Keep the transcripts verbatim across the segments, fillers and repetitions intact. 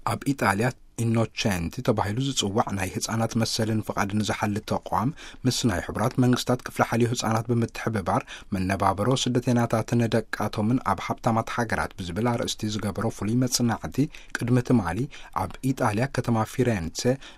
ኣብ ኢጣልያ ኢኖቼንቲ ተባሂሉ ዝጽዋዕ ናይ ህፃናት መሰልን ፍቃድን ዝሓሊ ተቋም ምስ ናይ ሕቡራት መንግስታት ክፍለ ሓልዮ ህፃናት ብምትሕብባር መነባበሮ ስደተኛታትን ደቃቶምን ኣብ ሃብታማት ሃገራት ብዝብል ኣርእስቲ ዝገበሮ ፍሉይ መጽናዕቲ ቅድሚ ትማሊ ኣብ ኢጣልያ ከተማ ፊሬንሴ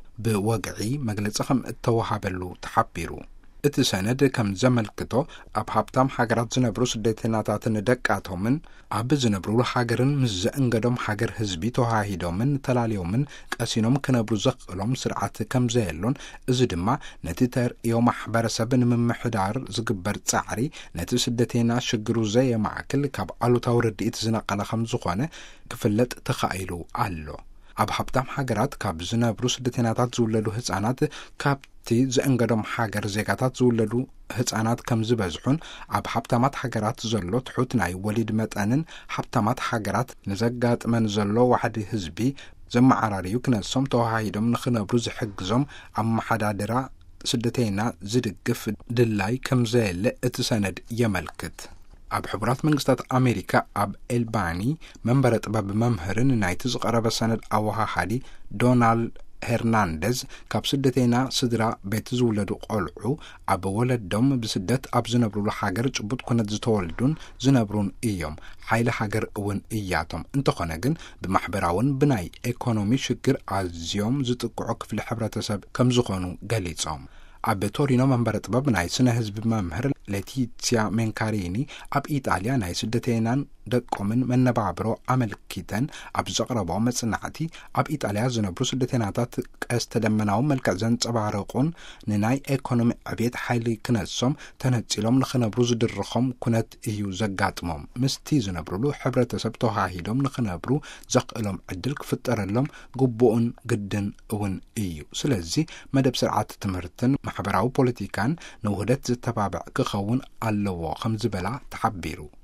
ብወግዒ መግለጺ ከም እተወሃበሉ ተሓቢሩ። እቲ ሰነድ ከም ዘመልክቶ ኣብ ሃብታም ሃገራት ዝነብሩ ስደተኛታትን ደቃቶምን ኣብ ዝነብሩሉ ሃገርን ምስ ዘእንገዶም ሃገር ህዝቢ ተዋሂዶምን ተላልዮምን ቀሲኖም ክነብሩ ዘኽእሎም ስርዓት ከም ዘየሎን እዚ ድማ ነቲ ተርእዮ ማሕበረሰብ ንምምሕዳር ዝግበር ጻዕሪ ነቲ ስደተኛ ሽግሩ ዘየማዕክል ካብ ኣሉታዊ ርድኢት ዝነቐለ ከም ዝኾነ ክፍለጥ ተኻኢሉ ኣሎ። ኣብ ሃብታም ሃገራት ካብ ዝነብሩ ስደተኛታት ዝውለዱ ህፃናት ካብቲ ዘእንገዶም ሃገር ዜጋታት ዝውለዱ ህፃናት ከም ዝበዝሑን ኣብ ሃብታማት ሃገራት ዘሎ ትሑት ናይ ወሊድ መጠንን ሃብታማት ሃገራት ንዘጋጥመን ዘሎ ዋሕዲ ህዝቢ ዘመዓራርዩ ክነሶም ተዋሂዶም ንኽነብሩ ዝሕግዞም ኣመሓዳድራ ስደተኛ ዝድግፍ ድላይ ከም ዘየለ እቲ ሰነድ የመልክት። ኣብ ሕቡራት መንግስታት ኣሜሪካ ኣብ ኤልባኒ መንበረ ጥበብ መምህርን ናይቲ ዝቐረበ ሰነድ ኣወሃሃዲ ዶናልድ ሄርናንደዝ ካብ ስደተኛ ስድራ ቤት ዝውለዱ ቆልዑ ኣብ ወለዶም ብስደት ኣብ ዝነብሩሉ ሃገር ጭቡጥ ኩነት ዝተወልዱን ዝነብሩን እዮም። ሓይሊ ሃገር እውን እያቶም እንተኾነ ግን ብማሕበራውን ብናይ ኢኮኖሚ ሽግር ኣዝዮም ዝጥቅዑ ክፍሊ ሕብረተሰብ ከም ዝኾኑ ገሊጾም። ኣብ ቶሪኖ መንበረ ጥበብ ናይ ስነ ህዝቢ መምህር ሌቲሲያ ሜንካሪኒ ኣብ ኢጣልያ ናይ ስደተኛን ደቆምን መነባብሮ ኣመልኪተን ኣብ ዘቕረቦ መጽናዕቲ ኣብ ኢጣልያ ዝነብሩ ስደተኛታት ቀስተ ደመናዊ መልክዕ ዘንጸባረቑን ንናይ ኢኮኖሚ ዕብየት ሓይሊ ክነሶም ተነጺሎም ንኽነብሩ ዝድርኾም ኩነት እዩ ዘጋጥሞም። ምስቲ ዝነብሩሉ ሕብረተሰብ ተዋሂዶም ንኽነብሩ ዘኽእሎም ዕድል ክፍጠረሎም ግቡእን ግድን እውን እዩ። ስለዚ መደብ ስርዓት ትምህርትን ማሕበራዊ ፖለቲካን ንውህደት ዝተባብዕ ክኸውን ኣለዎ ከም ዝበላ ተሓቢሩ።